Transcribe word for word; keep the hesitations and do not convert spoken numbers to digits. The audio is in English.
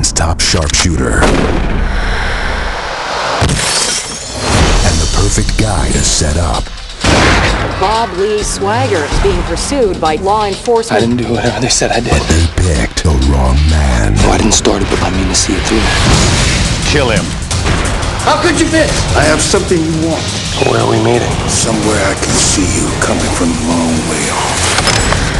nation's top sharpshooter. And the perfect guy to set up. Bob Lee Swagger is being pursued by law enforcement. I didn't do whatever they said I did. But they picked the wrong man. Oh, I didn't start it, but I mean to see it through. Kill him. How could you miss? I have something you want. Where are we meeting? Somewhere I can see you coming from a long way off.